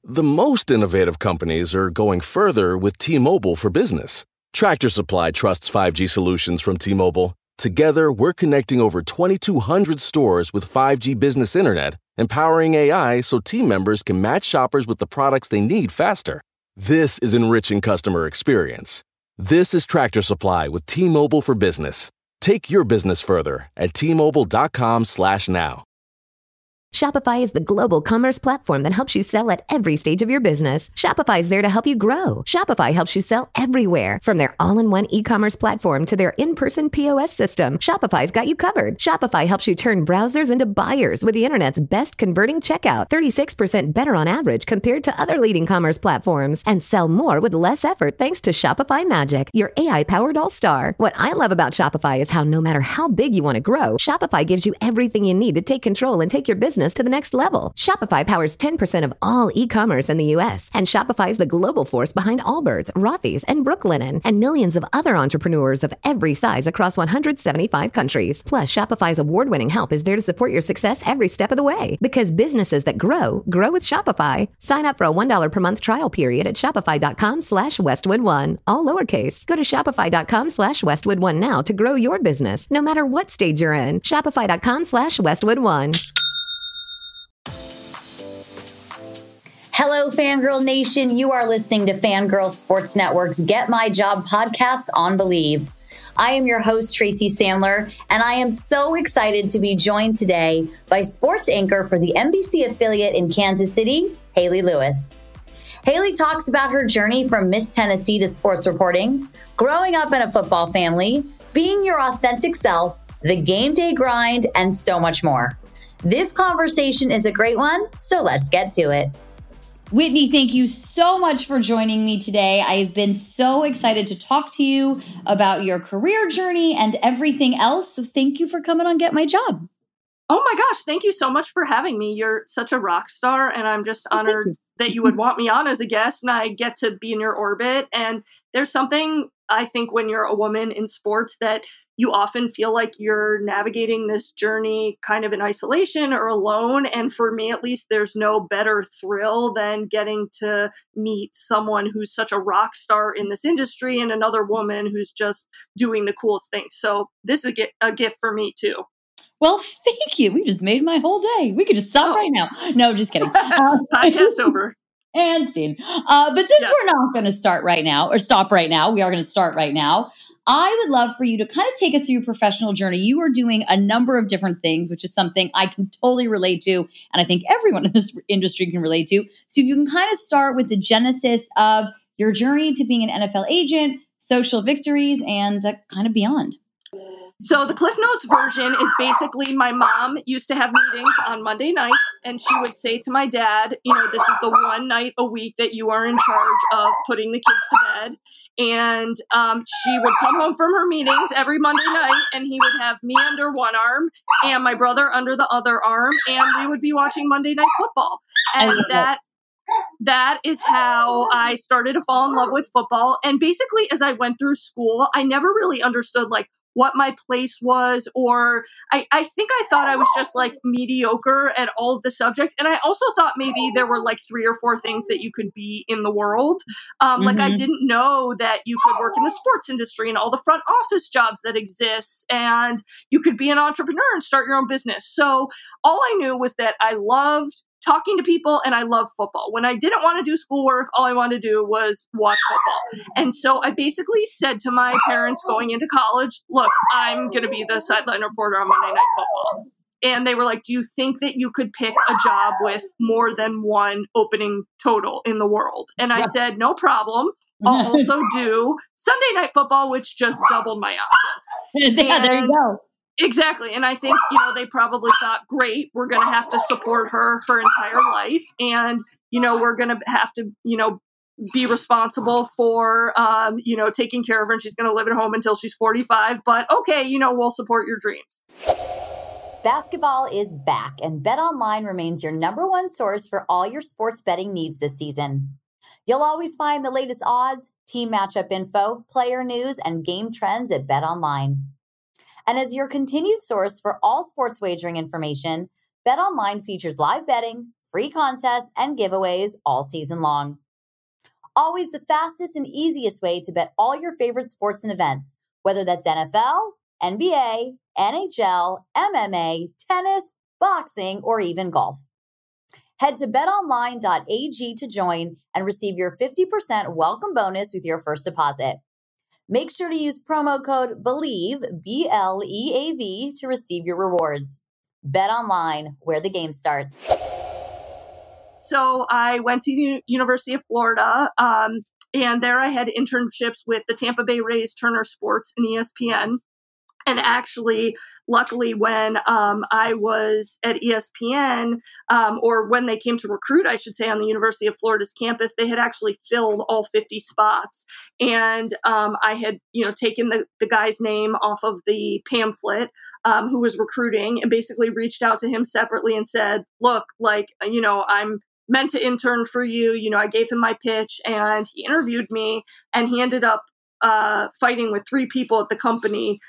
The most innovative companies are going further with T-Mobile for Business. Tractor Supply trusts 5G solutions from T-Mobile. Together, we're connecting over 2,200 stores with 5G business internet, empowering AI so team members can match shoppers with the products they need faster. This is enriching customer experience. This is Tractor Supply with T-Mobile for Business. Take your business further at T-Mobile.com/now. Shopify is the global commerce platform that helps you sell at every stage of your business. Shopify is there to help you grow. Shopify helps you sell everywhere, from their all-in-one e-commerce platform to their in-person POS system. Shopify's got you covered. Shopify helps you turn browsers into buyers with the internet's best converting checkout, 36% better on average compared to other leading commerce platforms, and sell more with less effort thanks to Shopify Magic, your AI-powered all-star. What I love about Shopify is how no matter how big you want to grow, Shopify gives you everything you need to take control and take your business to the next level. Shopify powers 10% of all e-commerce in the U.S., and Shopify is the global force behind Allbirds, Rothy's, and Brooklinen, and millions of other entrepreneurs of every size across 175 countries. Plus, Shopify's award-winning help is there to support your success every step of the way. Because businesses that grow with Shopify. Sign up for a $1 per month trial period at shopify.com/Westwood1, all lowercase. Go to shopify.com/Westwood1 now to grow your business, no matter what stage you're in. Shopify.com/Westwood1. Hello, Fangirl Nation. You are listening to Fangirl Sports Network's Get My Job podcast on Believe. I am your host, Tracy Sandler, and I am so excited to be joined today by sports anchor for the NBC affiliate in Kansas City, Haley Lewis. Haley talks about her journey from Miss Tennessee to sports reporting, growing up in a football family, being your authentic self, the game day grind, and so much more. This conversation is a great one, so let's get to it. Whitney, thank you so much for joining me today. I've been so excited to talk to you about your career journey and everything else. So thank you for coming on Get My Job. Oh my gosh, thank you so much for having me. You're such a rock star, and I'm just honored that you would want me on as a guest, and I get to be in your orbit. And there's something, I think, when you're a woman in sports that you often feel like you're navigating this journey kind of in isolation or alone. And for me, at least, there's no better thrill than getting to meet someone who's such a rock star in this industry and another woman who's just doing the coolest things. So this is a gift for me too. Well, thank you. We just made my whole day. We could just stop right now. No, just kidding. Podcast over. And scene. But since we're not going to start right now or stop right now, we are going to start right now. I would love for you to kind of take us through your professional journey. You are doing a number of different things, which is something I can totally relate to. And I think everyone in this industry can relate to. So if you can kind of start with the genesis of your journey to being an NFL agent, social victories, and kind of beyond. So the Cliff Notes version is basically my mom used to have meetings on Monday nights, and she would say to my dad, this is the one night a week that you are in charge of putting the kids to bed. And she would come home from her meetings every Monday night, and he would have me under one arm and my brother under the other arm, and we would be watching Monday Night Football. And that is how I started to fall in love with football. And basically, as I went through school, I never really understood what my place was, or I think I thought I was just mediocre at all of the subjects. And I also thought maybe there were 3 or 4 things that you could be in the world. I didn't know that you could work in the sports industry and all the front office jobs that exist, and you could be an entrepreneur and start your own business. So all I knew was that I loved talking to people and I love football. When I didn't want to do schoolwork, all I wanted to do was watch football. And so I basically said to my parents going into college, look, I'm going to be the sideline reporter on Monday Night Football. And they were like, do you think that you could pick a job with more than one opening total in the world? And I said, no problem. I'll also do Sunday Night Football, which just doubled my options. There you go. Exactly. And I think, they probably thought, great, we're going to have to support her entire life. And, we're going to have to, be responsible for, taking care of her. And she's going to live at home until she's 45. But okay, we'll support your dreams. Basketball is back, and BetOnline remains your #1 source for all your sports betting needs this season. You'll always find the latest odds, team matchup info, player news, and game trends at BetOnline. And as your continued source for all sports wagering information, BetOnline features live betting, free contests, and giveaways all season long. Always the fastest and easiest way to bet all your favorite sports and events, whether that's NFL, NBA, NHL, MMA, tennis, boxing, or even golf. Head to betonline.ag to join and receive your 50% welcome bonus with your first deposit. Make sure to use promo code BELIEVE, BLEAV, to receive your rewards. Bet online, where the game starts. So I went to University of Florida, and there I had internships with the Tampa Bay Rays, Turner Sports, and ESPN. And actually, luckily, when I was at ESPN, or when they came to recruit, I should say, on the University of Florida's campus, they had actually filled all 50 spots. And I had, taken the guy's name off of the pamphlet who was recruiting, and basically reached out to him separately and said, look, I'm meant to intern for you. I gave him my pitch, and he interviewed me, and he ended up fighting with 3 people at the company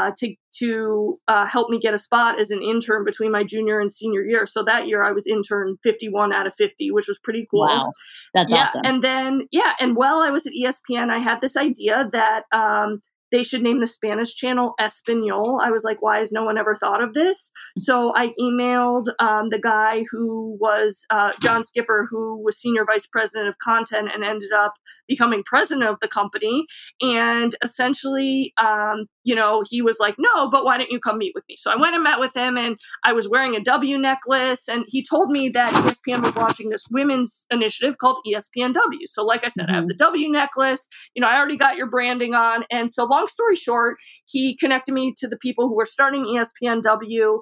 to help me get a spot as an intern between my junior and senior year. So that year I was intern 51 out of 50, which was pretty cool. Wow. That's awesome. And then, and while I was at ESPN, I had this idea that they should name the Spanish channel Espanol. I was like, why has no one ever thought of this? So I emailed the guy who was John Skipper, who was senior vice president of content and ended up becoming president of the company. And essentially, he was like, no, but why don't you come meet with me? So I went and met with him, and I was wearing a W necklace, and he told me that ESPN was launching this women's initiative called ESPNW. So like I said, I have the W necklace, I already got your branding on. And so long story short, he connected me to the people who were starting ESPNW,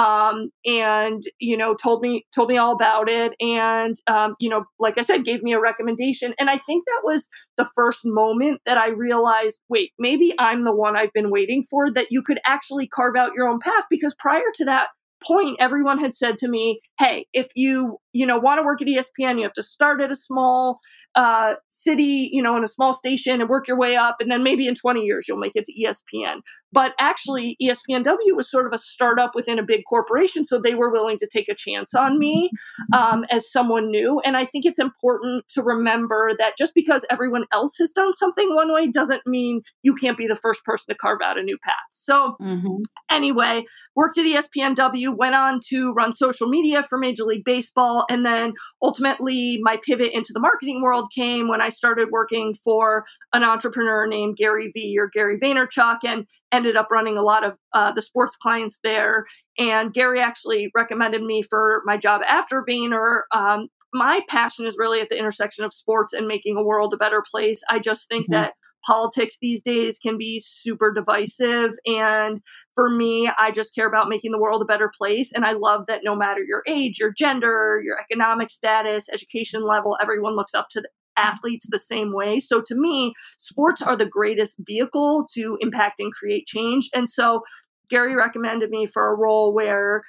and, told me all about it. And, like I said, gave me a recommendation. And I think that was the first moment that I realized, wait, maybe I'm the one I've been waiting for, that you could actually carve out your own path. Because prior to that point, everyone had said to me, hey, if you want to work at ESPN, you have to start at a small city, in a small station, and work your way up. And then maybe in 20 years, you'll make it to ESPN. But actually, ESPNW was sort of a startup within a big corporation. So they were willing to take a chance on me as someone new. And I think it's important to remember that just because everyone else has done something one way doesn't mean you can't be the first person to carve out a new path. So anyway, worked at ESPNW, went on to run social media for Major League Baseball. And then ultimately my pivot into the marketing world came when I started working for an entrepreneur named Gary V, or Gary Vaynerchuk, and ended up running a lot of the sports clients there. And Gary actually recommended me for my job after Vayner. My passion is really at the intersection of sports and making a world a better place. I just think that politics these days can be super divisive. And for me, I just care about making the world a better place. And I love that no matter your age, your gender, your economic status, education level, everyone looks up to the athletes the same way. So to me, sports are the greatest vehicle to impact and create change. And so Gary recommended me for a role where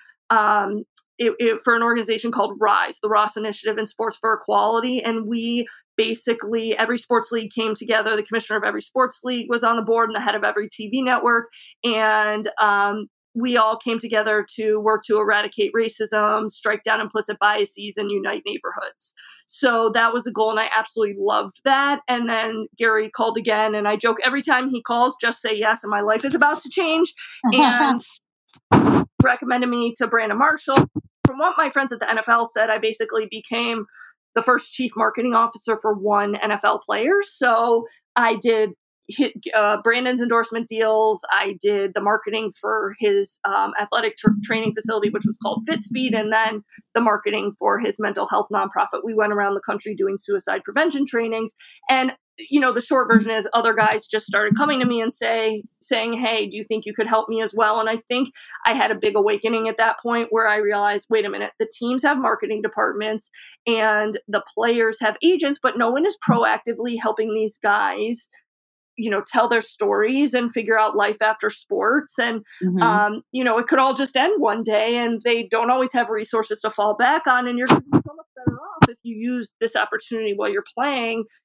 for an organization called RISE, the Ross Initiative in Sports for Equality. And we basically, every sports league came together. The commissioner of every sports league was on the board, and the head of every TV network. And we all came together to work to eradicate racism, strike down implicit biases, and unite neighborhoods. So that was the goal, and I absolutely loved that. And then Gary called again, and I joke every time he calls, just say yes, and my life is about to change. And recommended me to Brandon Marshall. From what my friends at the NFL said, I basically became the first chief marketing officer for one NFL player. So I did Brandon's endorsement deals. I did the marketing for his athletic training facility, which was called FitSpeed, and then the marketing for his mental health nonprofit. We went around the country doing suicide prevention trainings. And the short version is other guys just started coming to me and saying, hey, do you think you could help me as well? And I think I had a big awakening at that point where I realized, wait a minute, the teams have marketing departments and the players have agents, but no one is proactively helping these guys, tell their stories and figure out life after sports. And, it could all just end one day, and they don't always have resources to fall back on. And you're going to be so much better off if you use this opportunity while you're playing,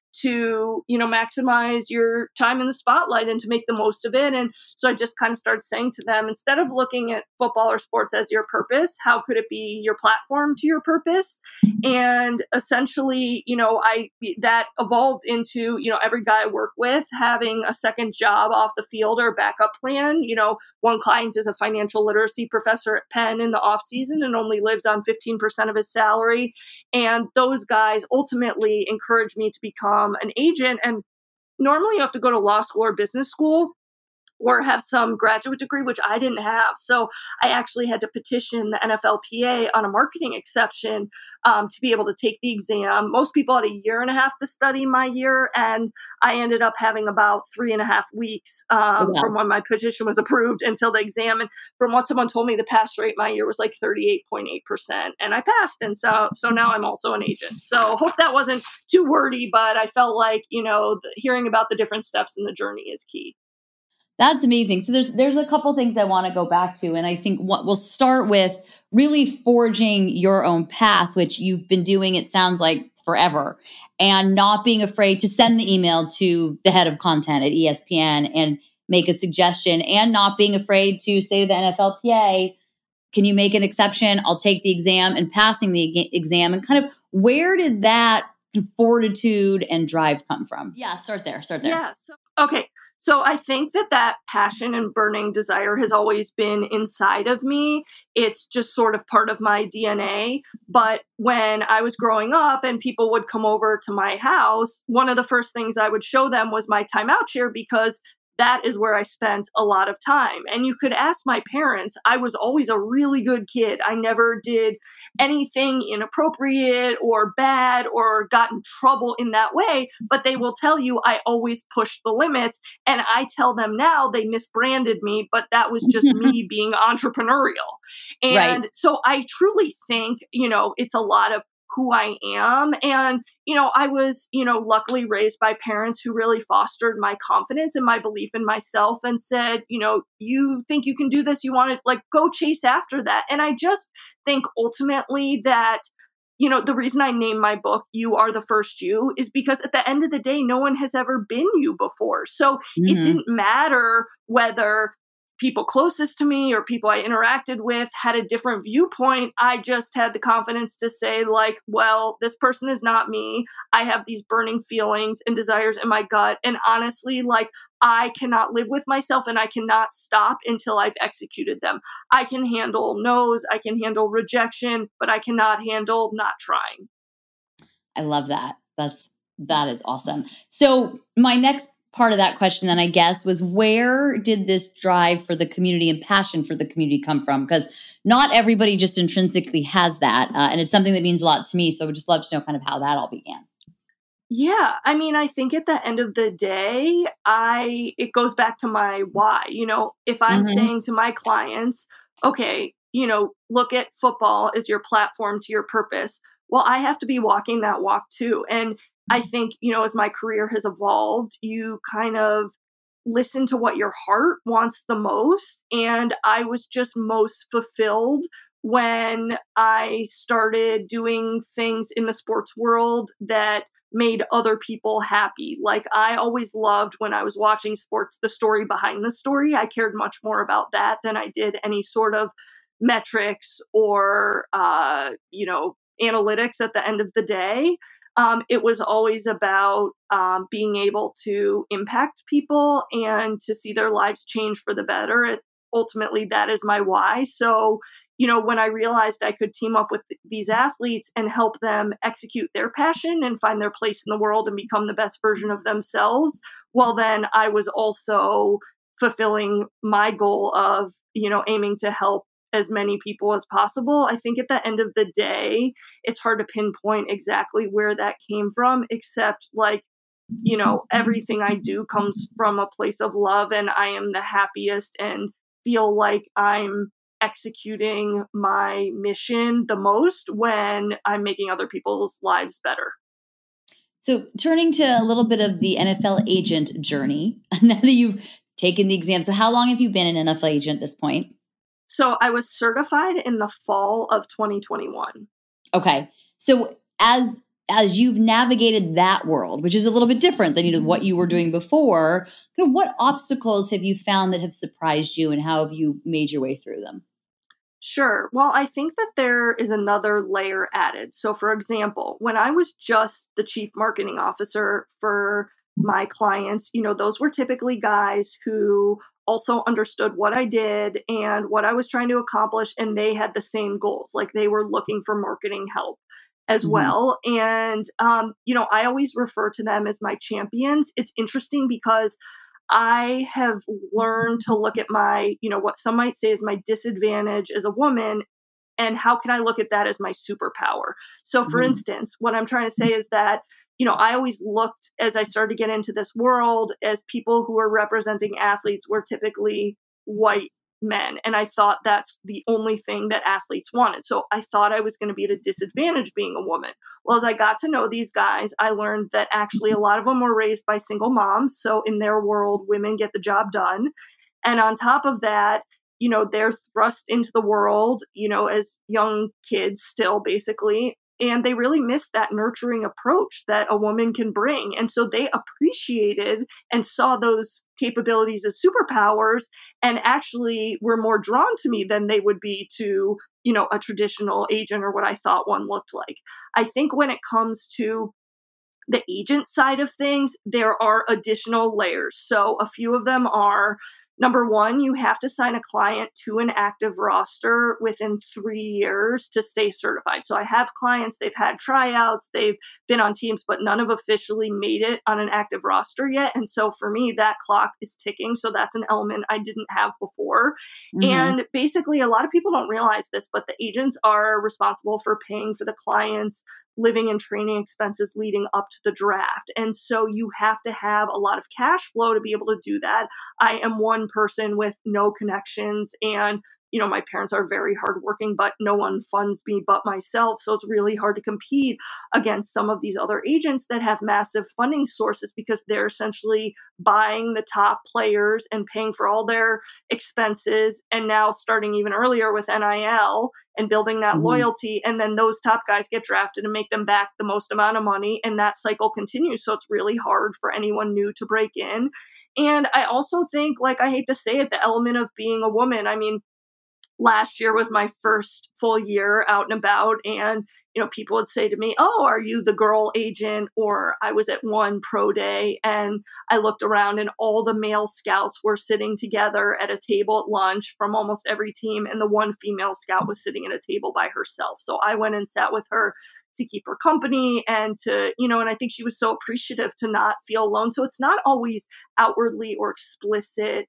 to, maximize your time in the spotlight and to make the most of it. And so I just kind of started saying to them, instead of looking at football or sports as your purpose, how could it be your platform to your purpose? And essentially, that evolved into, every guy I work with having a second job off the field or a backup plan. One client is a financial literacy professor at Penn in the off season and only lives on 15% of his salary. And those guys ultimately encouraged me to become an agent. And normally you have to go to law school or business school or have some graduate degree, which I didn't have. So I actually had to petition the NFLPA on a marketing exception to be able to take the exam. Most people had a year and a half to study my year, and I ended up having about 3.5 weeks from when my petition was approved until the exam. And from what someone told me, the pass rate my year was like 38.8%, and I passed. And so now I'm also an agent. So hope that wasn't too wordy, but I felt like, hearing about the different steps in the journey is key. That's amazing. So there's a couple things I want to go back to. And I think we'll start with really forging your own path, which you've been doing, it sounds like, forever, and not being afraid to send the email to the head of content at ESPN and make a suggestion, and not being afraid to say to the NFLPA, can you make an exception? I'll take the exam, and passing the exam. And kind of, where did that fortitude and drive come from? Yeah, start there. Yeah. So I think that passion and burning desire has always been inside of me. It's just sort of part of my DNA. But when I was growing up and people would come over to my house, one of the first things I would show them was my timeout chair, because that is where I spent a lot of time. And you could ask my parents, I was always a really good kid. I never did anything inappropriate or bad or got in trouble in that way, but they will tell you I always pushed the limits. And I tell them now they misbranded me, but that was just me being entrepreneurial. And so I truly think, it's a lot of who I am. And, I was, luckily raised by parents who really fostered my confidence and my belief in myself and said, you think you can do this, you want to go chase after that. And I just think ultimately that, the reason I named my book, You Are the First You, is because at the end of the day, no one has ever been you before. So it didn't matter whether people closest to me or people I interacted with had a different viewpoint. I just had the confidence to say, well, this person is not me. I have these burning feelings and desires in my gut. And honestly, I cannot live with myself and I cannot stop until I've executed them. I can handle no's, I can handle rejection, but I cannot handle not trying. I love that. That is awesome. So my next part of that question then, I guess, was, where did this drive for the community and passion for the community come from? Because not everybody just intrinsically has that. And it's something that means a lot to me. So I would just love to know kind of how that all began. Yeah. I think at the end of the day, it goes back to my why. If I'm saying to my clients, okay, look at football as your platform to your purpose. Well, I have to be walking that walk too. And I think, as my career has evolved, you kind of listen to what your heart wants the most. And I was just most fulfilled when I started doing things in the sports world that made other people happy. I always loved when I was watching sports, the story behind the story. I cared much more about that than I did any sort of metrics or, analytics at the end of the day. It was always about being able to impact people and to see their lives change for the better. Ultimately, that is my why. So, when I realized I could team up with these athletes and help them execute their passion and find their place in the world and become the best version of themselves, well, then I was also fulfilling my goal of, aiming to help as many people as possible. I think at the end of the day, it's hard to pinpoint exactly where that came from, except everything I do comes from a place of love, and I am the happiest and feel like I'm executing my mission the most when I'm making other people's lives better. So turning to a little bit of the NFL agent journey, now that you've taken the exam. So how long have you been an NFL agent at this point? So I was certified in the fall of 2021. Okay. So as as you've navigated that world, which is a little bit different than what you were doing before, what obstacles have you found that have surprised you, and how have you made your way through them? Sure. Well, I think that there is another layer added. So, for example, when I was just the chief marketing officer for my clients, those were typically guys who also understood what I did and what I was trying to accomplish, and they had the same goals. Like, they were looking for marketing help as well. And, I always refer to them as my champions. It's interesting because I have learned to look at my, what some might say is my disadvantage as a woman, and how can I look at that as my superpower? So, for instance, what I'm trying to say is that, I always looked, as I started to get into this world, as people who were representing athletes were typically white men. And I thought that's the only thing that athletes wanted. So I thought I was going to be at a disadvantage being a woman. Well, as I got to know these guys, I learned that actually a lot of them were raised by single moms. So in their world, women get the job done. And on top of that, they're thrust into the world, as young kids still, basically. And they really miss that nurturing approach that a woman can bring. And so they appreciated and saw those capabilities as superpowers, and actually were more drawn to me than they would be to, a traditional agent or what I thought one looked like. I think when it comes to the agent side of things, there are additional layers. So a few of them are, number one, you have to sign a client to an active roster within 3 years to stay certified. So I have clients, they've had tryouts, they've been on teams, but none have officially made it on an active roster yet. And so for me, that clock is ticking. So that's an element I didn't have before. And basically, a lot of people don't realize this, but the agents are responsible for paying for the client's living and training expenses leading up to the draft. And so you have to have a lot of cash flow to be able to do that. I am one person with no connections, and my parents are very hardworking, but no one funds me but myself. So it's really hard to compete against some of these other agents that have massive funding sources, because they're essentially buying the top players and paying for all their expenses. And now starting even earlier with NIL and building that loyalty. And then those top guys get drafted and make them back the most amount of money. And that cycle continues. So it's really hard for anyone new to break in. And I also think, like, I hate to say it, the element of being a woman, I mean, last year was my first full year out and about, and people would say to me, "Oh, are you the girl agent?" Or I was at one pro day and I looked around and all the male scouts were sitting together at a table at lunch from almost every team, and the one female scout was sitting at a table by herself. So I went and sat with her to keep her company, and to, and I think she was so appreciative to not feel alone. So it's not always outwardly or explicit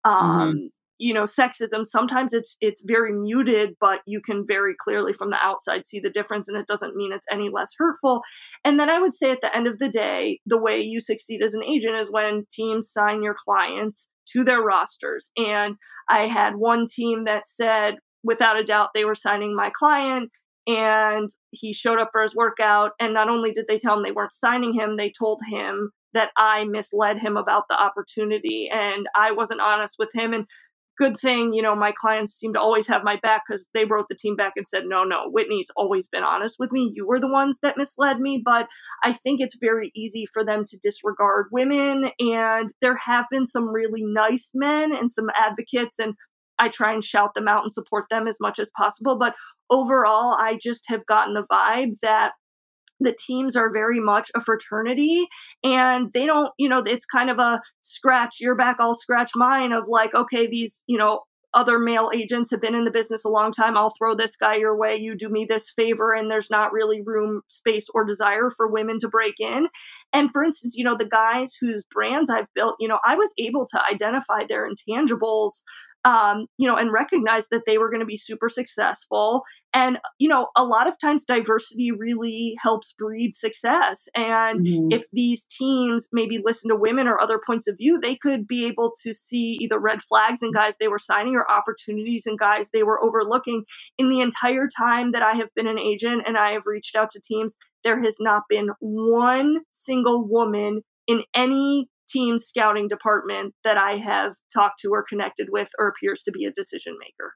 sexism. Sometimes it's very muted, but you can very clearly from the outside see the difference, and it doesn't mean it's any less hurtful. And then I would say at the end of the day, the way you succeed as an agent is when teams sign your clients to their rosters. And I had one team that said, without a doubt, they were signing my client, and he showed up for his workout. And not only did they tell him they weren't signing him, they told him that I misled him about the opportunity and I wasn't honest with him. And good thing, my clients seem to always have my back, because they wrote the team back and said, no, Whitney's always been honest with me. You were the ones that misled me. But I think it's very easy for them to disregard women. And there have been some really nice men and some advocates, and I try and shout them out and support them as much as possible. But overall, I just have gotten the vibe that the teams are very much a fraternity, and they don't, it's kind of a scratch your back, I'll scratch mine of like, okay, these, other male agents have been in the business a long time. I'll throw this guy your way. You do me this favor. And there's not really room, space, or desire for women to break in. And for instance, the guys whose brands I've built, I was able to identify their intangibles, and recognize that they were going to be super successful. And, a lot of times diversity really helps breed success. And if these teams maybe listen to women or other points of view, they could be able to see either red flags in guys they were signing or opportunities in guys they were overlooking. In the entire time that I have been an agent and I have reached out to teams, there has not been one single woman in any team scouting department that I have talked to or connected with or appears to be a decision maker.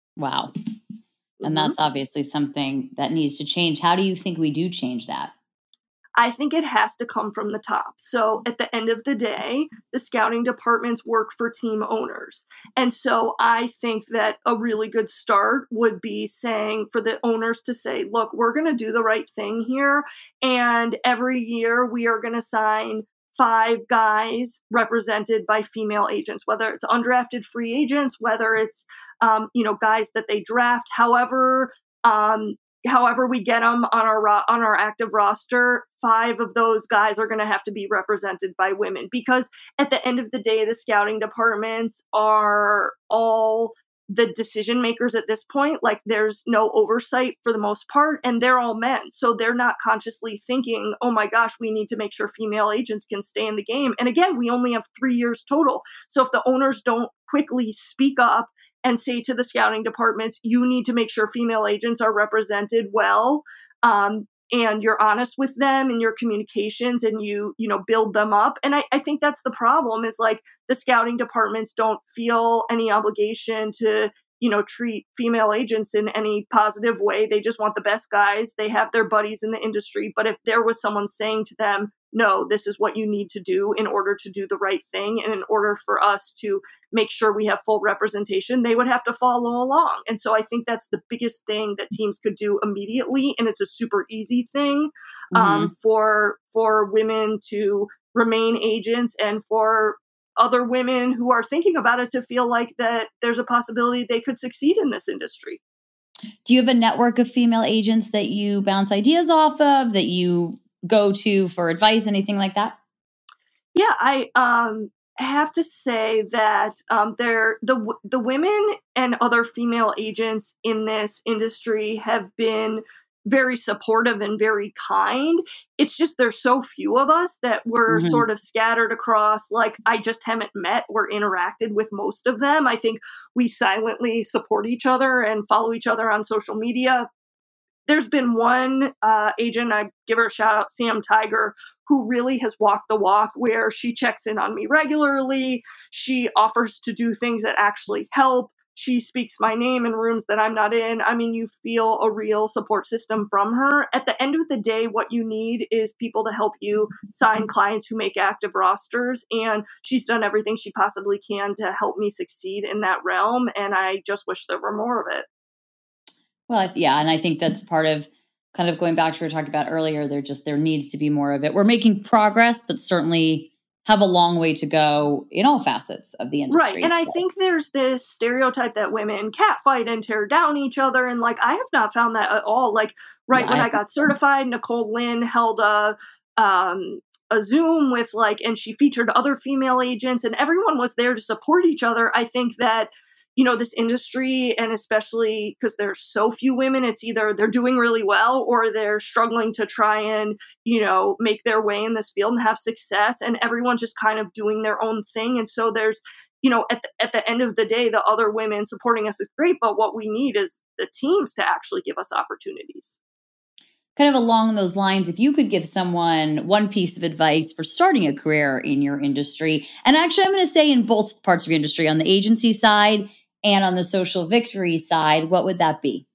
Wow. And that's obviously something that needs to change. How do you think we do change that? I think it has to come from the top. So at the end of the day, the scouting departments work for team owners. And so I think that a really good start would be saying for the owners to say, look, we're going to do the right thing here. And every year we are going to sign 5 guys represented by female agents, whether it's undrafted free agents, whether it's, guys that they draft, however we get them on our active roster, 5 of those guys are going to have to be represented by women, because at the end of the day, the scouting departments are all the decision makers at this point. Like, there's no oversight for the most part, and they're all men. So they're not consciously thinking, oh my gosh, we need to make sure female agents can stay in the game. And again, we only have 3 years total. So if the owners don't quickly speak up and say to the scouting departments, you need to make sure female agents are represented well, and you're honest with them in your communications, and you build them up. And I think that's the problem, is like the scouting departments don't feel any obligation to treat female agents in any positive way. They just want the best guys. They have their buddies in the industry. But if there was someone saying to them, no, this is what you need to do in order to do the right thing, and in order for us to make sure we have full representation, they would have to follow along. And so I think that's the biggest thing that teams could do immediately. And it's a super easy thing for women to remain agents, and for other women who are thinking about it to feel like that there's a possibility they could succeed in this industry. Do you have a network of female agents that you bounce ideas off of, that you go to for advice, anything like that? Yeah, I have to say that the women and other female agents in this industry have been very supportive and very kind. It's just there's so few of us that we're sort of scattered across. Like, I just haven't met or interacted with most of them. I think we silently support each other and follow each other on social media. There's been one agent, I give her a shout out, Sam Tiger, who really has walked the walk, where she checks in on me regularly. She offers to do things that actually help. She speaks my name in rooms that I'm not in. I mean, you feel a real support system from her. At the end of the day, what you need is people to help you sign clients who make active rosters. And she's done everything she possibly can to help me succeed in that realm. And I just wish there were more of it. Well, yeah. And I think that's part of kind of going back to what we were talking about earlier. There needs to be more of it. We're making progress, but certainly have a long way to go in all facets of the industry. Right. And I think there's this stereotype that women catfight and tear down each other. And like, I have not found that at all. Like, when I got certified, Nicole Lynn held a Zoom with and she featured other female agents, and everyone was there to support each other. I think that, this industry, and especially because there's so few women, it's either they're doing really well or they're struggling to try and, make their way in this field and have success. And everyone's just kind of doing their own thing. And so there's, at the end of the day, the other women supporting us is great. But what we need is the teams to actually give us opportunities. Kind of along those lines, if you could give someone one piece of advice for starting a career in your industry, and actually I'm going to say in both parts of your industry, on the agency side and on the social victory side, what would that be?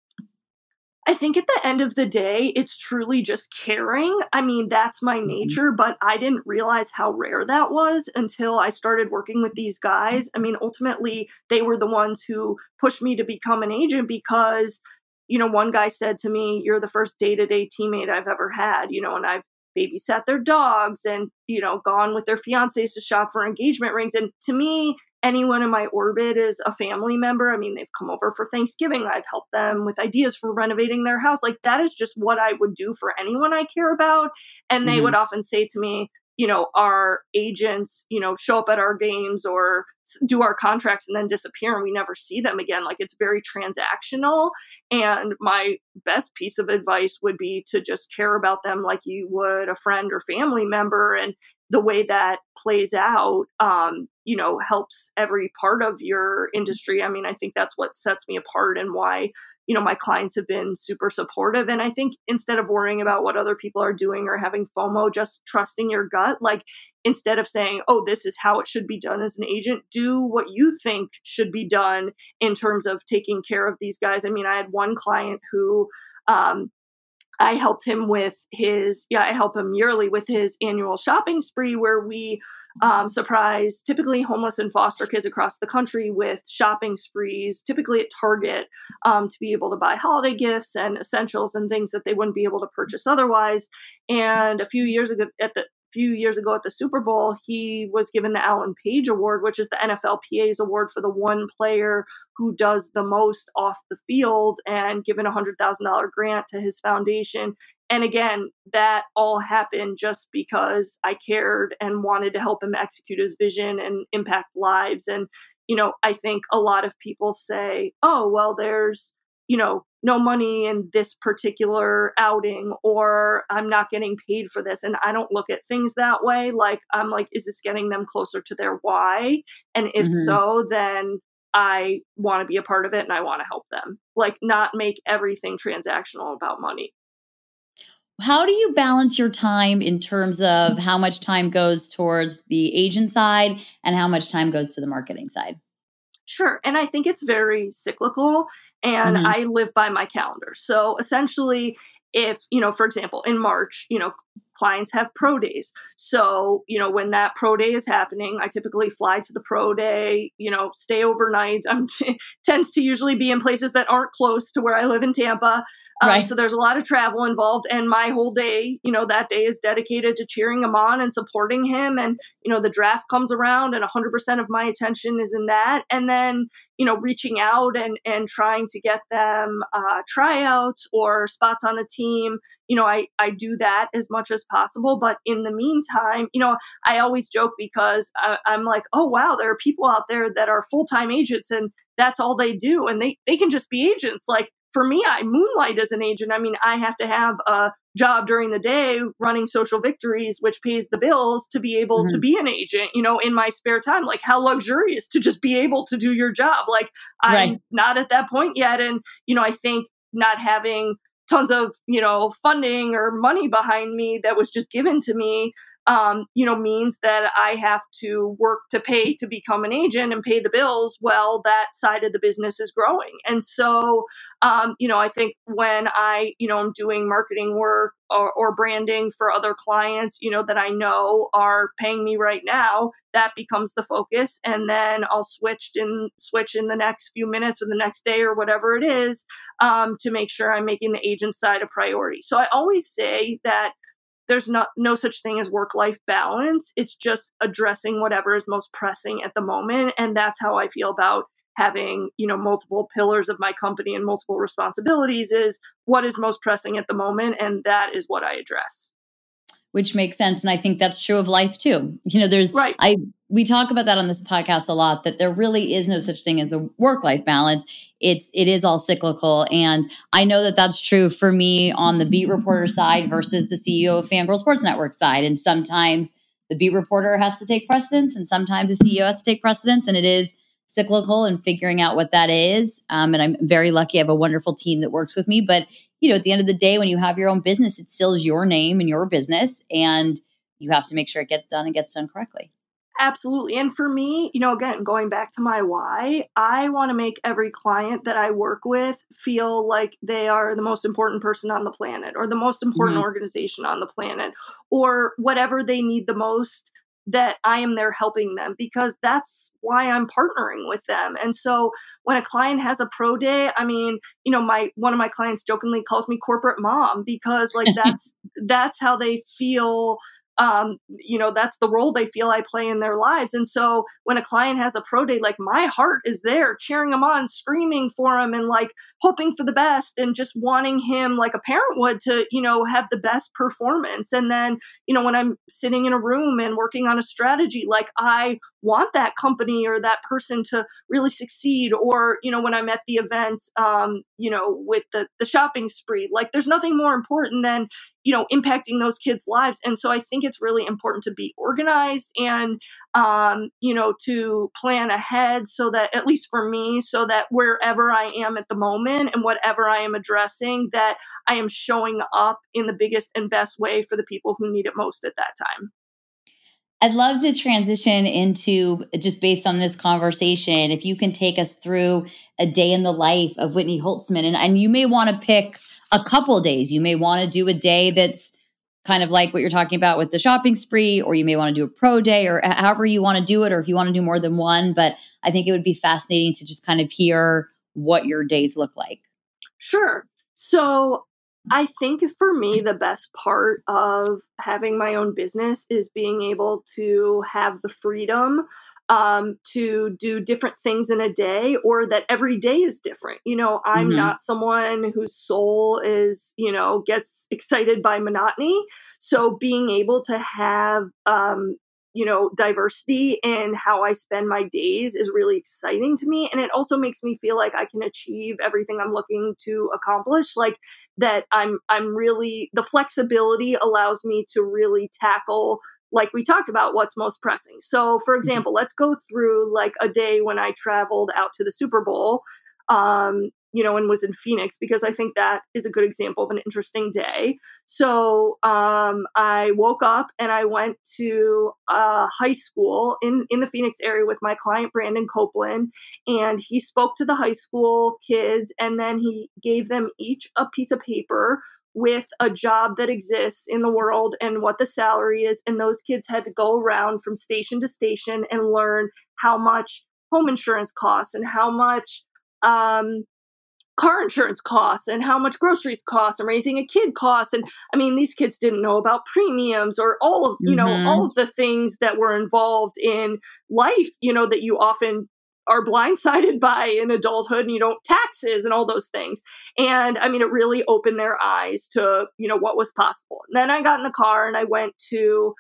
I think at the end of the day, it's truly just caring. I mean, that's my nature, but I didn't realize how rare that was until I started working with these guys. I mean, ultimately, they were the ones who pushed me to become an agent, because one guy said to me, you're the first day-to-day teammate I've ever had, and I've babysat their dogs and, gone with their fiancés to shop for engagement rings. And to me, anyone in my orbit is a family member. I mean, they've come over for Thanksgiving. I've helped them with ideas for renovating their house. Like, that is just what I would do for anyone I care about. And they would often say to me, our agents, show up at our games or do our contracts and then disappear, and we never see them again. Like, it's very transactional. And my best piece of advice would be to just care about them like you would a friend or family member. And the way that plays out, helps every part of your industry. I mean, I think that's what sets me apart and why, my clients have been super supportive. And I think instead of worrying about what other people are doing or having FOMO, just trusting your gut, like, instead of saying, oh, this is how it should be done as an agent, do what you think should be done in terms of taking care of these guys. I mean, I had one client who, I helped him with I help him yearly with his annual shopping spree, where we surprise typically homeless and foster kids across the country with shopping sprees, typically at Target, to be able to buy holiday gifts and essentials and things that they wouldn't be able to purchase otherwise. And a few years ago at the Super Bowl, he was given the Alan Page Award, which is the NFLPA's award for the one player who does the most off the field, and given a $100,000 grant to his foundation. And again, that all happened just because I cared and wanted to help him execute his vision and impact lives. And, I think a lot of people say, oh, well, there's, no money in this particular outing, or I'm not getting paid for this. And I don't look at things that way. Like, I'm like, is this getting them closer to their why? And if so, then I want to be a part of it and I want to help them. Like, not make everything transactional about money. How do you balance your time in terms of how much time goes towards the agent side and how much time goes to the marketing side? Sure. And I think it's very cyclical, and I live by my calendar. So essentially, if, for example, in March, clients have pro days. So, when that pro day is happening, I typically fly to the pro day, stay overnight. Tends to usually be in places that aren't close to where I live in Tampa. Right. So there's a lot of travel involved, and my whole day, that day is dedicated to cheering him on and supporting him. And, the draft comes around and 100% of my attention is in that. And then, reaching out and trying to get them tryouts or spots on a team. I do that as much as possible. But in the meantime, I always joke because I'm like, oh, wow, there are people out there that are full-time agents and that's all they do. And they can just be agents. Like, for me, I moonlight as an agent. I mean, I have to have a job during the day running Social Victories, which pays the bills, to be able to be an agent, in my spare time. Like, how luxurious to just be able to do your job. Like, I'm not at that point yet. And, I think not having tons of, funding or money behind me that was just given to me, means that I have to work to pay to become an agent and pay the bills while that side of the business is growing. And so, I think when I, am doing marketing work or branding for other clients, that I know are paying me right now, that becomes the focus. And then I'll switch in the next few minutes or the next day or whatever it is, to make sure I'm making the agent side a priority. So I always say that there's no such thing as work-life balance. It's just addressing whatever is most pressing at the moment. And that's how I feel about having, multiple pillars of my company and multiple responsibilities, is what is most pressing at the moment. And that is what I address. Which makes sense. And I think that's true of life too. We talk about that on this podcast a lot, that there really is no such thing as a work-life balance. It is all cyclical. And I know that that's true for me on the beat reporter side versus the CEO of Fangirl Sports Network side. And sometimes the beat reporter has to take precedence and sometimes the CEO has to take precedence, and it is cyclical and figuring out what that is. And I'm very lucky. I have a wonderful team that works with me. But, at the end of the day, when you have your own business, it still is your name and your business, and you have to make sure it gets done and gets done correctly. Absolutely. And for me, again, going back to my why, I want to make every client that I work with feel like they are the most important person on the planet, or the most important organization on the planet, or whatever they need the most, that I am there helping them, because that's why I'm partnering with them. And so when a client has a pro day, I mean, one of my clients jokingly calls me corporate mom, because like that's how they feel. That's the role they feel I play in their lives. And so when a client has a pro day, like, my heart is there cheering him on, screaming for him, and like hoping for the best, and just wanting him, like a parent would, to, have the best performance. And then, when I'm sitting in a room and working on a strategy, like, I want that company or that person to really succeed. Or, when I'm at the event, with the shopping spree, like, there's nothing more important than, impacting those kids' lives. And so I think it's really important to be organized and, to plan ahead, so that, at least for me, so that wherever I am at the moment and whatever I am addressing, that I am showing up in the biggest and best way for the people who need it most at that time. I'd love to transition into, just based on this conversation, if you can take us through a day in the life of Whitney Holtzman. And you may want to pick a couple days. You may want to do a day that's kind of like what you're talking about with the shopping spree, or you may want to do a pro day, or however you want to do it, or if you want to do more than one. But I think it would be fascinating to just kind of hear what your days look like. Sure. So I think for me, the best part of having my own business is being able to have the freedom to do different things in a day, or that every day is different. I'm not someone whose soul is, gets excited by monotony. So being able to have, diversity in how I spend my days is really exciting to me. And it also makes me feel like I can achieve everything I'm looking to accomplish. Like that I'm really, the flexibility allows me to really tackle, like we talked about, what's most pressing. So for example, let's go through like a day when I traveled out to the Super Bowl, and was in Phoenix, because I think that is a good example of an interesting day. So I woke up and I went to high school in the Phoenix area with my client, Brandon Copeland, and he spoke to the high school kids, and then he gave them each a piece of paper with a job that exists in the world and what the salary is. And those kids had to go around from station to station and learn how much home insurance costs and how much car insurance costs and how much groceries cost and raising a kid costs. And I mean, these kids didn't know about premiums or all of, all of the things that were involved in life, that you often are blindsided by in adulthood, and taxes and all those things. And I mean, it really opened their eyes to, what was possible. And then I got in the car and I went to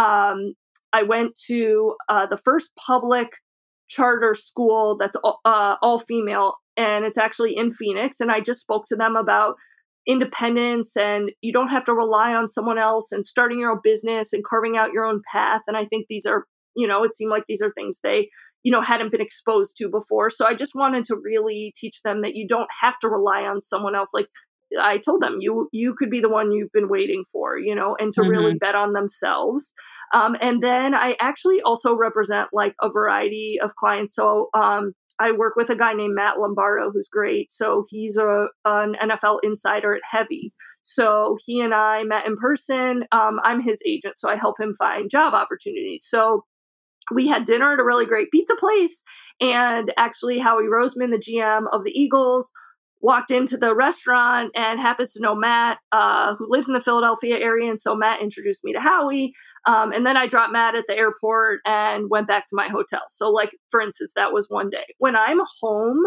the first public charter school that's all female, and it's actually in Phoenix. And I just spoke to them about independence, and you don't have to rely on someone else, and starting your own business and carving out your own path. And I think these are, it seemed like these are things they, hadn't been exposed to before. So I just wanted to really teach them that you don't have to rely on someone else. Like I told them, you could be the one you've been waiting for, and to really bet on themselves. And then I actually also represent like a variety of clients. So I work with a guy named Matt Lombardo, who's great. So he's an NFL insider at Heavy. So he and I met in person. I'm his agent, so I help him find job opportunities. So we had dinner at a really great pizza place, and actually Howie Roseman, the GM of the Eagles, walked into the restaurant and happens to know Matt, who lives in the Philadelphia area. And so Matt introduced me to Howie. And then I dropped Matt at the airport and went back to my hotel. So like, for instance, that was one day. When I'm home,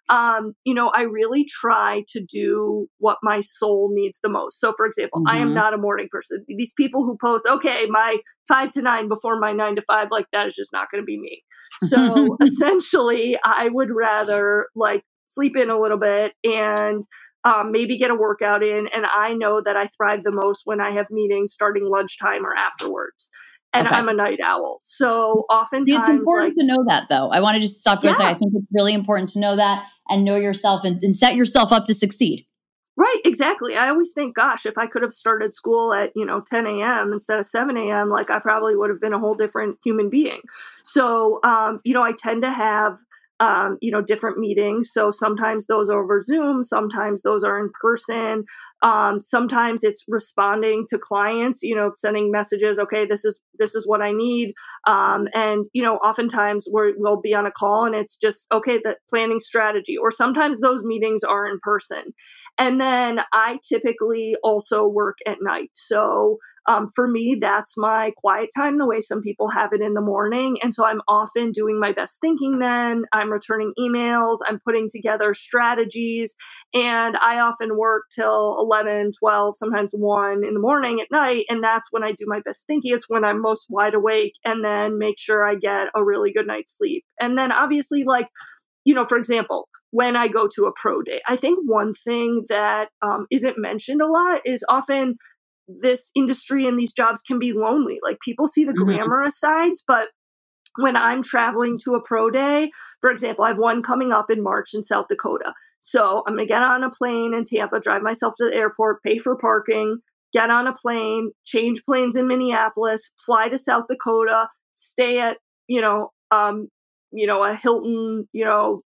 I really try to do what my soul needs the most. So for example, I am not a morning person. These people who post, okay, my 5 to 9 before my 9 to 5, like that is just not going to be me. So essentially I would rather like sleep in a little bit and maybe get a workout in. And I know that I thrive the most when I have meetings starting lunchtime or afterwards. And I'm a night owl. So oftentimes it's important to know that, though. I want to just stop for a second. I think it's really important to know that and know yourself and set yourself up to succeed. Right, exactly. I always think, gosh, if I could have started school at, 10 a.m. instead of 7 a.m., like I probably would have been a whole different human being. So, I tend to have different meetings. So sometimes those are over Zoom, sometimes those are in person. Sometimes it's responding to clients, sending messages. Okay, this is what I need. And oftentimes we'll be on a call and it's just, okay, the planning strategy, or sometimes those meetings are in person. And then I typically also work at night. So for me, that's my quiet time, the way some people have it in the morning. And so I'm often doing my best thinking then. I'm returning emails. I'm putting together strategies. And I often work till 11, 12, sometimes 1 in the morning at night. And that's when I do my best thinking. It's when I'm most wide awake, and then make sure I get a really good night's sleep. And then obviously, like, for example, when I go to a pro day, I think one thing that isn't mentioned a lot is often this industry and these jobs can be lonely. Like people see the glamorous sides, but when I'm traveling to a pro day, for example, I have one coming up in March in South Dakota. So I'm going to get on a plane in Tampa, drive myself to the airport, pay for parking, get on a plane, change planes in Minneapolis, fly to South Dakota, stay at, a Hilton,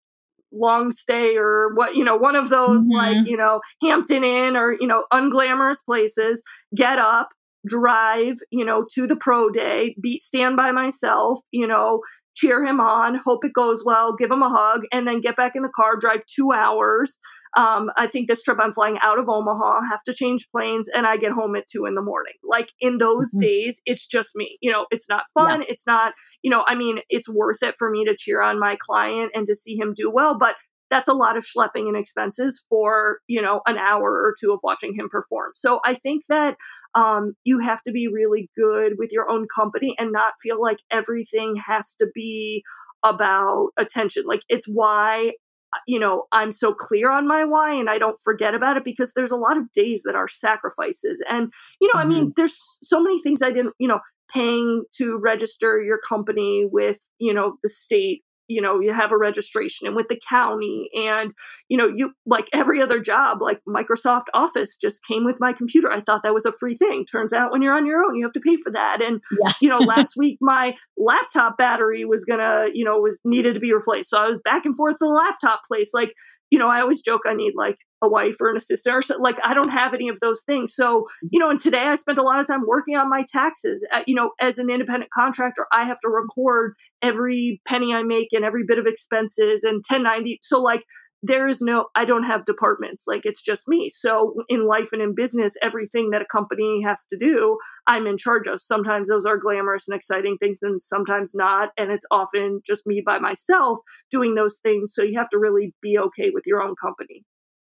long stay or what, one of those like, Hampton Inn or, unglamorous places, get up, drive, to the pro day, stand by myself, cheer him on, hope it goes well, give him a hug, and then get back in the car, drive 2 hours. I think this trip I'm flying out of Omaha, have to change planes, and I get home at 2 a.m. Like in those days, it's just me. It's not fun. Yeah. It's not, it's worth it for me to cheer on my client and to see him do well, but that's a lot of schlepping and expenses for, an hour or two of watching him perform. So I think that you have to be really good with your own company and not feel like everything has to be about attention. Like it's why, I'm so clear on my why and I don't forget about it, because there's a lot of days that are sacrifices. And, there's so many things I didn't, paying to register your company with, the state. You have a registration and with the county and, you like every other job, like Microsoft Office just came with my computer. I thought that was a free thing. Turns out when you're on your own, you have to pay for that. And, last week my laptop battery was was needed to be replaced. So I was back and forth to the laptop place. Like, I always joke I need like a wife or an assistant or so, like I don't have any of those things. So, and today I spent a lot of time working on my taxes. As an independent contractor, I have to record every penny I make and every bit of expenses and 1090. So like I don't have departments, like it's just me. So in life and in business, everything that a company has to do, I'm in charge of. Sometimes those are glamorous and exciting things and sometimes not. And it's often just me by myself doing those things. So you have to really be okay with your own company.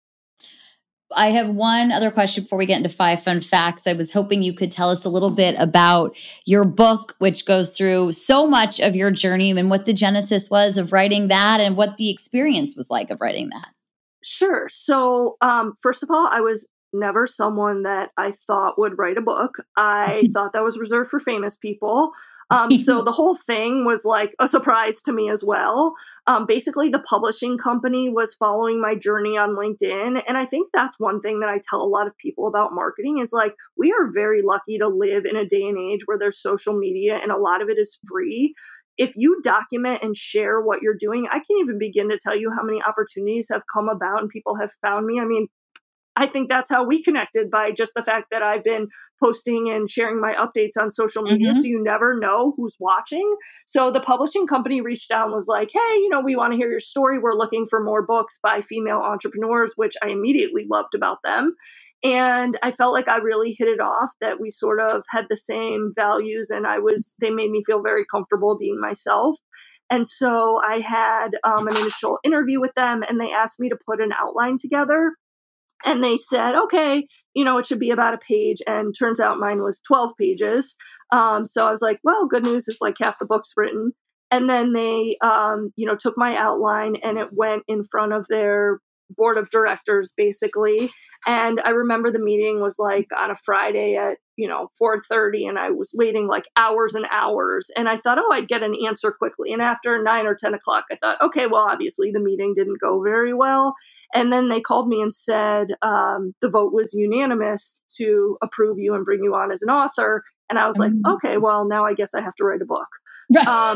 I have one other question before we get into 5 fun facts. I was hoping you could tell us a little bit about your book, which goes through so much of your journey and what the genesis was of writing that and what the experience was like of writing that. Sure. So, first of all, I was never someone that I thought would write a book. I thought that was reserved for famous people. So the whole thing was like a surprise to me as well. Basically, the publishing company was following my journey on LinkedIn. And I think that's one thing that I tell a lot of people about marketing is like, we are very lucky to live in a day and age where there's social media and a lot of it is free. If you document and share what you're doing, I can't even begin to tell you how many opportunities have come about and people have found me. I mean, I think that's how we connected, by just the fact that I've been posting and sharing my updates on social media. So you never know who's watching. So the publishing company reached out and was like, hey, we want to hear your story. We're looking for more books by female entrepreneurs, which I immediately loved about them. And I felt like I really hit it off, that we sort of had the same values and they made me feel very comfortable being myself. And so I had an initial interview with them and they asked me to put an outline together. And they said, okay, it should be about a page. And turns out mine was 12 pages. So I was like, well, good news is like half the book's written. And then they, took my outline and it went in front of their board of directors, basically. And I remember the meeting was like on a Friday at, 4:30, and I was waiting like hours and hours. And I thought, I'd get an answer quickly. And after 9 or 10 o'clock, I thought, okay, well, obviously the meeting didn't go very well. And then they called me and said, the vote was unanimous to approve you and bring you on as an author. And I was like, okay, well, now I guess I have to write a book. That's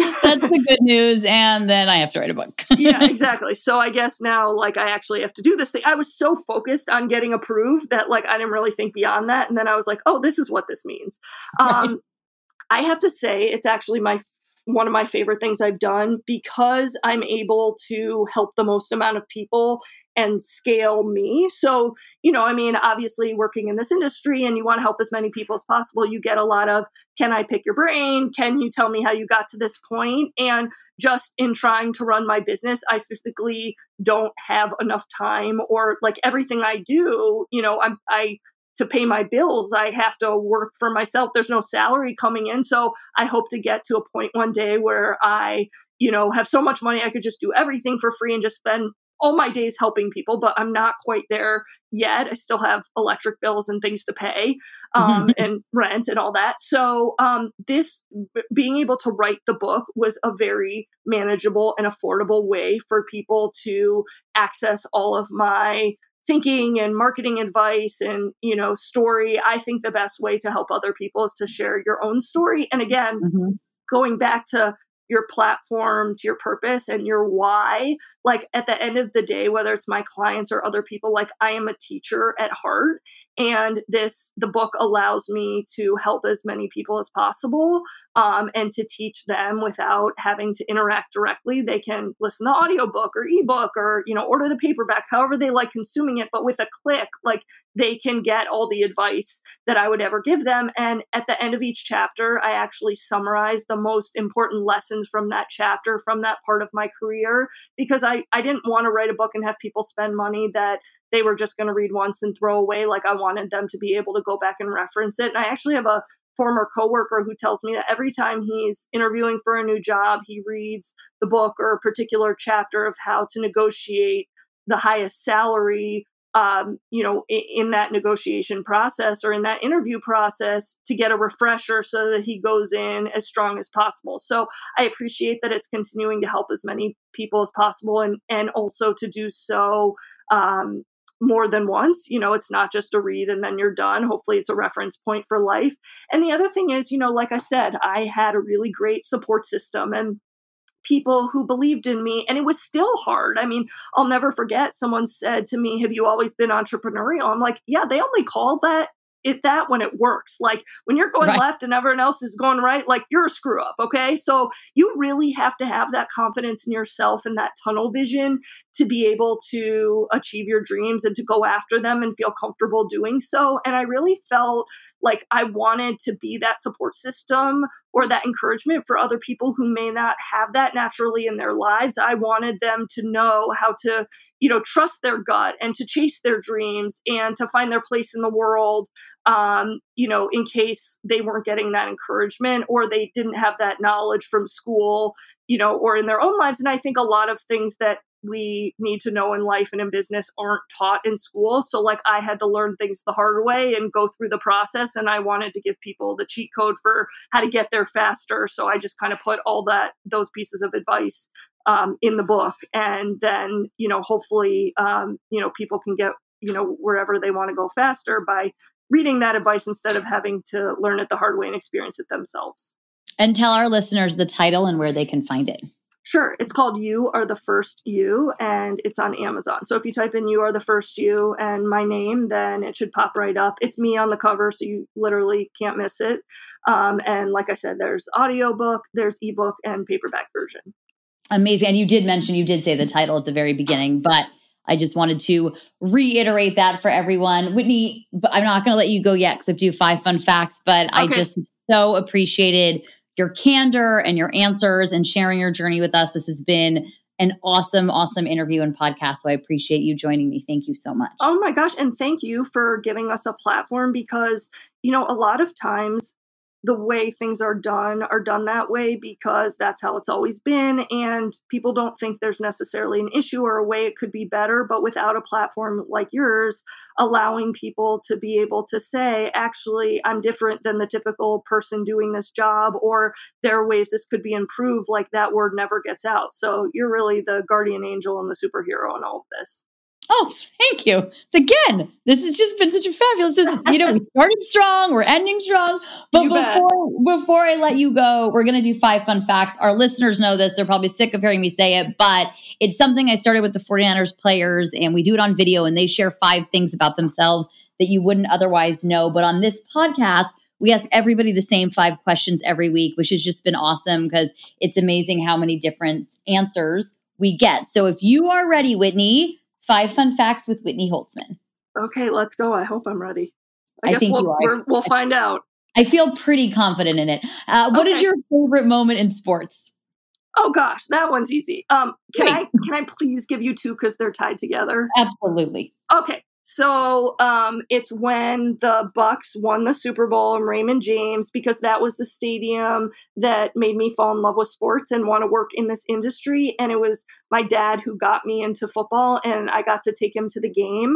the good news. And then I have to write a book. Yeah, exactly. So I guess now, like, I actually have to do this thing. I was so focused on getting approved that, like, I didn't really think beyond that. And then I was like, oh, this is what this means. I have to say, it's actually one of my favorite things I've done, because I'm able to help the most amount of people and scale me. So, obviously working in this industry and you want to help as many people as possible, you get a lot of, can I pick your brain? Can you tell me how you got to this point? And just in trying to run my business, I physically don't have enough time, or like everything I do, to pay my bills, I have to work for myself. There's no salary coming in. So I hope to get to a point one day where I, have so much money, I could just do everything for free and just spend all my days helping people, but I'm not quite there yet. I still have electric bills and things to pay, and rent and all that. So this being able to write the book was a very manageable and affordable way for people to access all of my thinking and marketing advice and, story. I think the best way to help other people is to share your own story. And again, going back to your platform to your purpose and your why. Like at the end of the day, whether it's my clients or other people, like I am a teacher at heart, and the book allows me to help as many people as possible, and to teach them without having to interact directly. They can listen to audiobook or ebook or, order the paperback, however they like consuming it. But with a click, like they can get all the advice that I would ever give them. And at the end of each chapter, I actually summarize the most important lessons from that chapter, from that part of my career, because I didn't want to write a book and have people spend money that they were just going to read once and throw away. Like I wanted them to be able to go back and reference it. And I actually have a former coworker who tells me that every time he's interviewing for a new job, he reads the book or a particular chapter of how to negotiate the highest salary, in that negotiation process or in that interview process, to get a refresher so that he goes in as strong as possible. So I appreciate that it's continuing to help as many people as possible, and also to do so more than once. It's not just a read and then you're done. Hopefully it's a reference point for life. And the other thing is, like I said, I had a really great support system and people who believed in me, and it was still hard. I mean, I'll never forget, someone said to me, "Have you always been entrepreneurial?" I'm like, yeah, they only call that when it works. Like when you're going left and everyone else is going right, like you're a screw up. Okay. So you really have to have that confidence in yourself and that tunnel vision to be able to achieve your dreams and to go after them and feel comfortable doing so. And I really felt like I wanted to be that support system or that encouragement for other people who may not have that naturally in their lives. I wanted them to know how to, trust their gut and to chase their dreams and to find their place in the world, in case they weren't getting that encouragement or they didn't have that knowledge from school, or in their own lives. And I think a lot of things that we need to know in life and in business aren't taught in school. So like I had to learn things the hard way and go through the process. And I wanted to give people the cheat code for how to get there faster. So I just kind of put all those pieces of advice in the book. And then, hopefully, people can get, wherever they want to go faster by reading that advice instead of having to learn it the hard way and experience it themselves. And tell our listeners the title and where they can find it. Sure. It's called You Are the First You, and it's on Amazon. So if you type in You Are the First You and my name, then it should pop right up. It's me on the cover, so you literally can't miss it. And like I said, there's audiobook, there's ebook, and paperback version. Amazing. And you did say the title at the very beginning, but I just wanted to reiterate that for everyone. Whitney, I'm not going to let you go yet because I have to do 5 fun facts, but okay. I just so appreciated your candor and your answers and sharing your journey with us. This has been an awesome, awesome interview and podcast. So I appreciate you joining me. Thank you so much. Oh my gosh. And thank you for giving us a platform because, a lot of times the way things are done that way because that's how it's always been. And people don't think there's necessarily an issue or a way it could be better. But without a platform like yours, allowing people to be able to say, actually, I'm different than the typical person doing this job, or there are ways this could be improved, like that word never gets out. So you're really the guardian angel and the superhero in all of this. Oh, thank you. Again, this has just been such a fabulous, we started strong, we're ending strong. But before I let you go, we're going to do 5 fun facts. Our listeners know this. They're probably sick of hearing me say it, but it's something I started with the 49ers players, and we do it on video, and they share 5 things about themselves that you wouldn't otherwise know. But on this podcast, we ask everybody the same 5 questions every week, which has just been awesome because it's amazing how many different answers we get. So if you are ready, Whitney, 5 fun facts with Whitney Holtzman. Okay, let's go. I hope I'm ready. I guess think we'll find out. I feel pretty confident in it. What is your favorite moment in sports? Oh gosh, that one's easy. Can I please give you 2 because they're tied together? Absolutely. Okay. So it's when the Bucks won the Super Bowl and Raymond James, because that was the stadium that made me fall in love with sports and want to work in this industry. And it was my dad who got me into football, and I got to take him to the game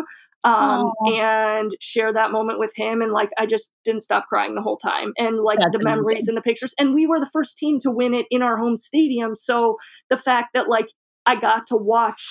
and share that moment with him. And I just didn't stop crying the whole time. And the memories and the pictures. And we were the first team to win it in our home stadium. So the fact that I got to watch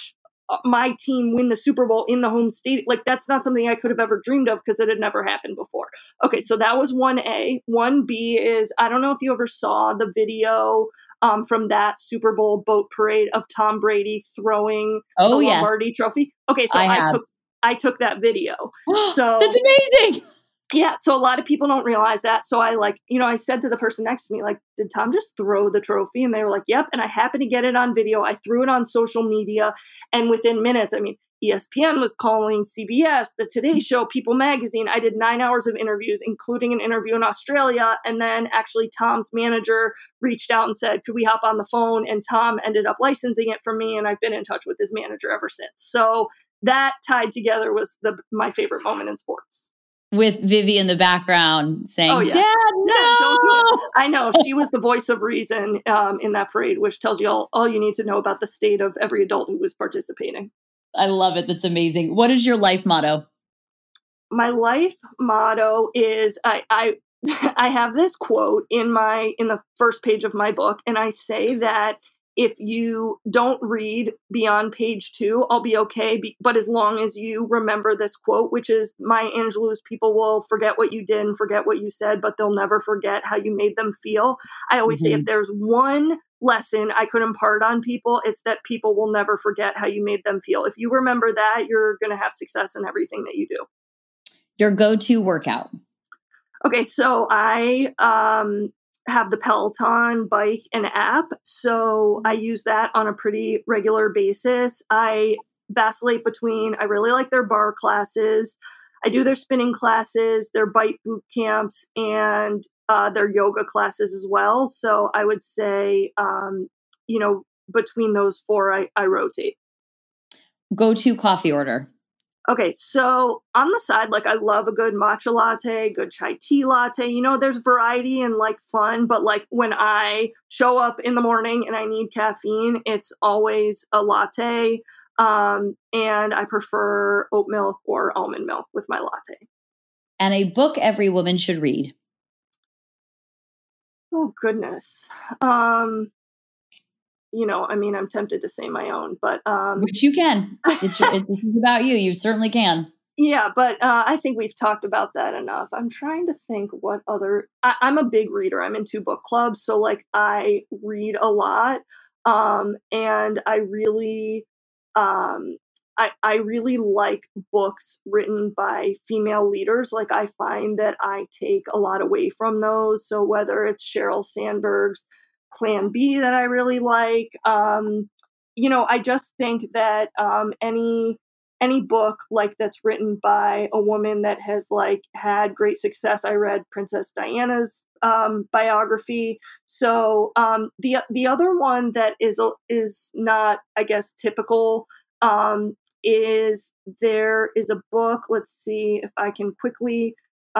my team win the Super Bowl in the home stadium. Like, that's not something I could have ever dreamed of because it had never happened before. Okay, so that was 1A. 1B is, I don't know if you ever saw the video from that Super Bowl boat parade of Tom Brady throwing the Lombardi trophy. Okay, so I took that video. So that's amazing. Yeah, so a lot of people don't realize that. So I said to the person next to me, like, did Tom just throw the trophy? And they were like, yep. And I happened to get it on video. I threw it on social media. And within minutes, I mean, ESPN was calling, CBS, The Today Show, People Magazine. I did 9 hours of interviews, including an interview in Australia. And then actually Tom's manager reached out and said, could we hop on the phone? And Tom ended up licensing it for me. And I've been in touch with his manager ever since. So that tied together was my favorite moment in sports. With Vivi in the background saying, oh, yes. Dad, no! Don't do it. I know. She was the voice of reason in that parade, which tells you all you need to know about the state of every adult who was participating. I love it. That's amazing. What is your life motto? My life motto is I have this quote in the first page of my book, and I say that if you don't read beyond page 2, I'll be okay. But as long as you remember this quote, which is Maya Angelou's, people will forget what you did and forget what you said, but they'll never forget how you made them feel. I always say if there's one lesson I could impart on people, it's that people will never forget how you made them feel. If you remember that, you're going to have success in everything that you do. Your go-to workout. Okay, so I have the Peloton bike and app. So I use that on a pretty regular basis. I vacillate between, I really like their bar classes. I do their spinning classes, their bike boot camps, and their yoga classes as well. So I would say, between those 4, I rotate. Go-to coffee order. Okay, so on the side, like I love a good matcha latte, good chai tea latte. There's variety and like fun, but like when I show up in the morning and I need caffeine, it's always a latte. And I prefer oat milk or almond milk with my latte. And a book every woman should read. Oh, goodness. I'm tempted to say my own, but which you can. This is about you. You certainly can. Yeah, but I think we've talked about that enough. I'm trying to think what other. I'm a big reader. I'm in 2 book clubs, so like I read a lot, and I really, I really like books written by female leaders. Like I find that I take a lot away from those. So whether it's Sheryl Sandberg's Plan B that I really like. I just think that any book like that's written by a woman that has like had great success. I read Princess Diana's biography. So the other one that is not, I guess, typical is there is a book. Let's see if I can quickly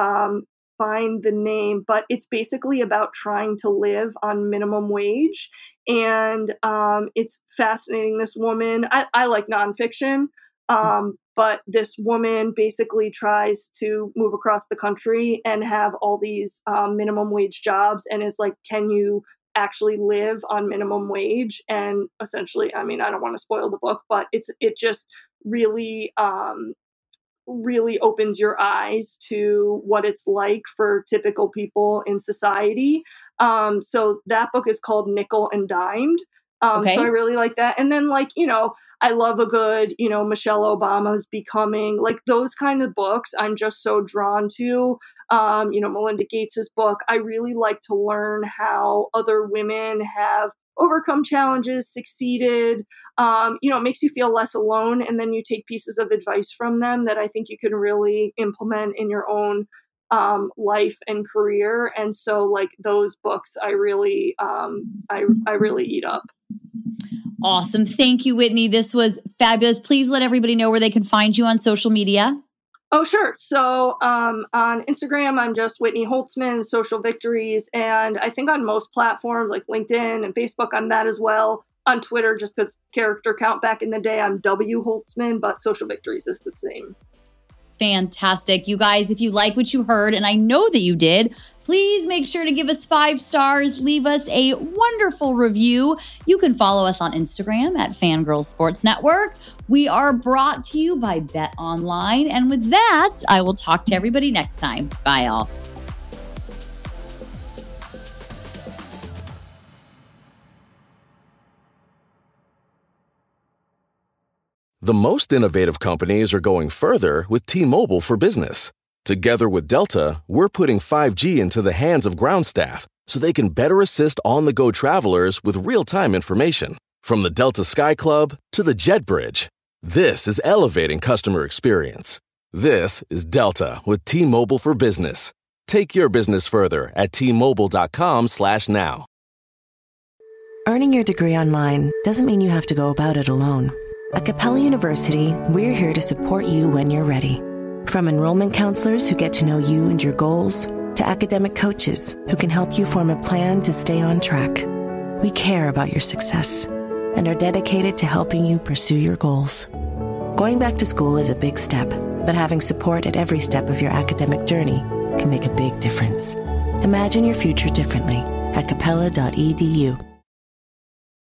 find the name, but it's basically about trying to live on minimum wage. And it's fascinating. This woman, I like nonfiction, but this woman basically tries to move across the country and have all these minimum wage jobs and is like, can you actually live on minimum wage? And essentially, I mean, I don't want to spoil the book, but it just really opens your eyes to what it's like for typical people in society. So that book is called Nickel and Dimed. Okay. So I really like that. And then I love a good, Michelle Obama's Becoming, like those kind of books I'm just so drawn to. Melinda Gates's book. I really like to learn how other women have overcome challenges, succeeded. It makes you feel less alone. And then you take pieces of advice from them that I think you can really implement in your own life and career. And so like those books, I really eat up. Awesome. Thank you, Whitney. This was fabulous. Please let everybody know where they can find you on social media. Oh, sure. So on Instagram, I'm just Whitney Holtzman, Social Victories. And I think on most platforms like LinkedIn and Facebook, I'm that as well. On Twitter, just because character count back in the day, I'm W Holtzman, but Social Victories is the same. fantastic. You guys, if you like what you heard, and I know that you did, please make sure to give us 5 stars. Leave us a wonderful review. You can follow us on Instagram at Fangirl Sports Network. We are brought to you by Bet Online. And with that, I will talk to everybody next time. Bye, all. The most innovative companies are going further with T-Mobile for Business. Together with Delta, we're putting 5G into the hands of ground staff so they can better assist on-the-go travelers with real-time information. From the Delta Sky Club to the Jet Bridge, this is elevating customer experience. This is Delta with T-Mobile for Business. Take your business further at T-Mobile.com/now. Earning your degree online doesn't mean you have to go about it alone. At Capella University, we're here to support you when you're ready. From enrollment counselors who get to know you and your goals, to academic coaches who can help you form a plan to stay on track. We care about your success and are dedicated to helping you pursue your goals. Going back to school is a big step, but having support at every step of your academic journey can make a big difference. Imagine your future differently at capella.edu.